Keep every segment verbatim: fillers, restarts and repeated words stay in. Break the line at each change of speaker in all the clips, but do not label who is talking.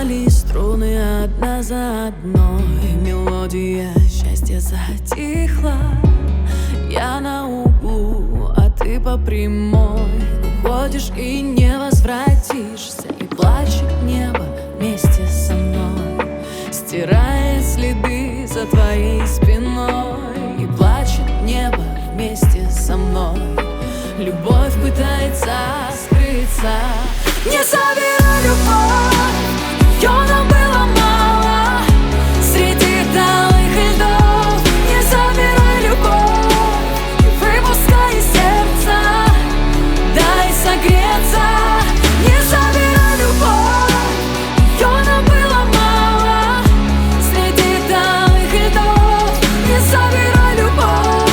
Упали струны одна за одной, мелодия счастья затихла. Я на углу, а ты по прямой. Уходишь и не возвратишься, и плачет небо вместе со мной, стирая следы за твоей спиной. И плачет небо вместе со мной. Любовь пытается скрыться. Не забирай любовь, ее нам было мало среди талых льдов. Не забирай любовь, не выпускай из сердца, дай согреться. Не забирай любовь, ее нам было мало среди талых льдов. Не забирай любовь,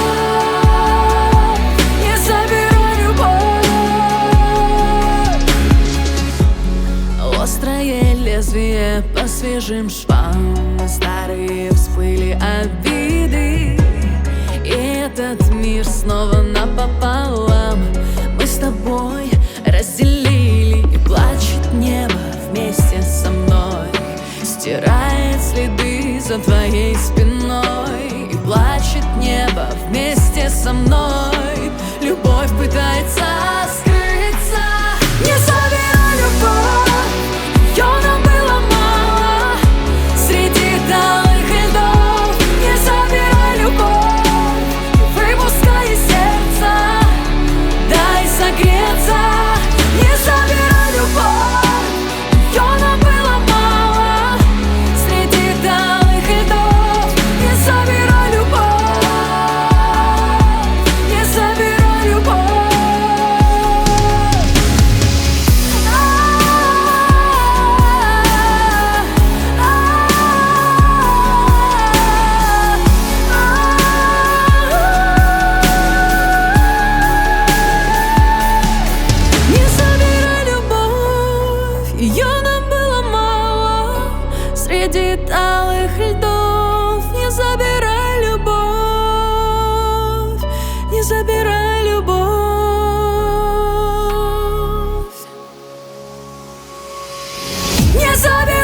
не забирай любовь. Острое лезвие по свежим швам, старые всплыли обиды, и этот мир снова напополам мы с тобой разделили. И плачет небо вместе со мной, стирает следы за твоей спиной. И плачет небо вместе со мной. Любовь пытается скрыться. Не забирай любовь, ее нам было мало среди талых льдов. Не забирай любовь, не выпускай из сердца, дай согреться. Не забирай любовь, ее нам было мало среди талых льдов. Не забирай любовь, не забирай любовь. Не забирай любовь, ее нам было мало среди талых льдов. Не забирай любовь, не забирай любовь. Не забирай